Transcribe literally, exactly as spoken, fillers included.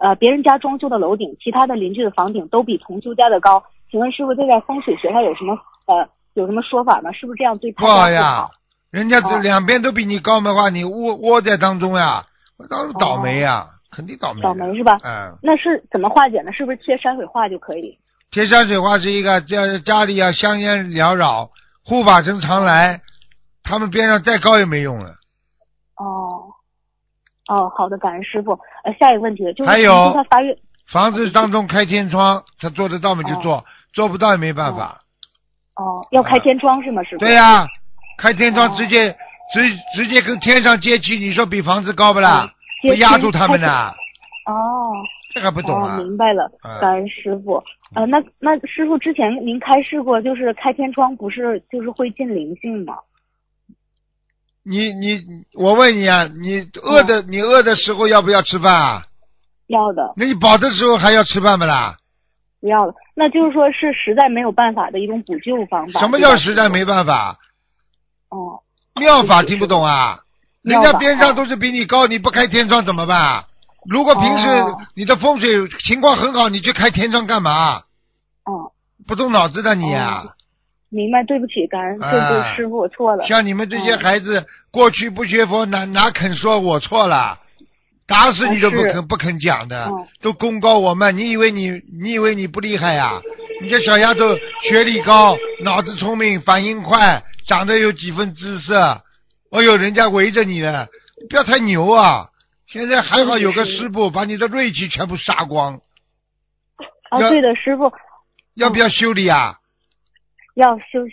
呃别人家装修的楼顶，其他的邻居的房顶都比同修家的高。请问师傅，这在风水学上有什么呃有什么说法吗？是不是这样对他不好家呀？人家这哦两边都比你高的话，你窝窝在当中呀，当然倒霉呀，肯定倒霉。 倒霉是吧？ 嗯。 那是怎么化解呢？是不是贴山水画就可以？ 贴山水画是一个家家里要香烟缭绕，护法神常来，他们边上再高也没用了。 哦，哦，好的，感恩师傅。呃，下一个问题就是， 还有他发愿房子当中开天窗，他做得到吗就做， 哦、 做不到也没办法。 哦，哦要开天窗是吗，师傅？ 对呀、啊，开天窗直接、 哦、 直直接跟天上接气，你说比房子高不啦？ 哦、 不压住他们呐？ 哦， 这还不懂啊？ 哦，明白了，感恩师傅。呃，那那师傅之前您开示过，就是开天窗不是就是会进灵性吗？ 你你我问你啊，你饿的、嗯、你饿的时候要不要吃饭啊？ 要的。 那你饱的时候还要吃饭不啦？ 不要了，那就是说是实在没有办法的一种补救方法。 什么叫实在没办法？ 哦， 妙法听不懂啊？人家边上都是比你高， 哦、 你不开天窗怎么办？如果平时你的风水情况很好，你去开天窗干嘛？ 哦， 不动脑子的你啊！ 哦、明白，对不起，感恩，对对，师傅我错了。 像你们这些孩子，嗯、过去不学佛，哪哪肯说我错了？打死你都不肯、啊、不肯讲的，嗯、都功高我慢。你以为你你以为你不厉害呀？你这小丫头学历高，脑子聪明，反应快，长得有几分姿色，哦哟，人家围着你呢，不要太牛啊！现在还好有个师傅把你的锐气全部杀光。 啊，对的，师傅。 要不要修理啊？ 要修。